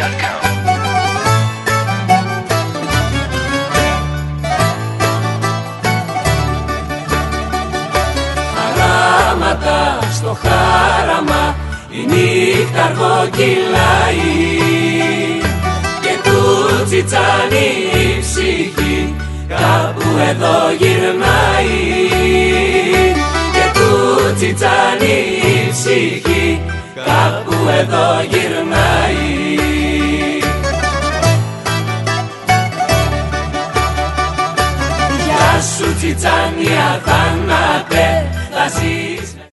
Χαράματα στο χάραμα η νύχτα αργοκυλάει και του τσιτσάνι η ψυχή κάπου εδώ γυρνάει και του τσιτσάνι η ψυχή κάπου εδώ γυρνάει. Γεια σου τσιτσάνι αθάνατε, θα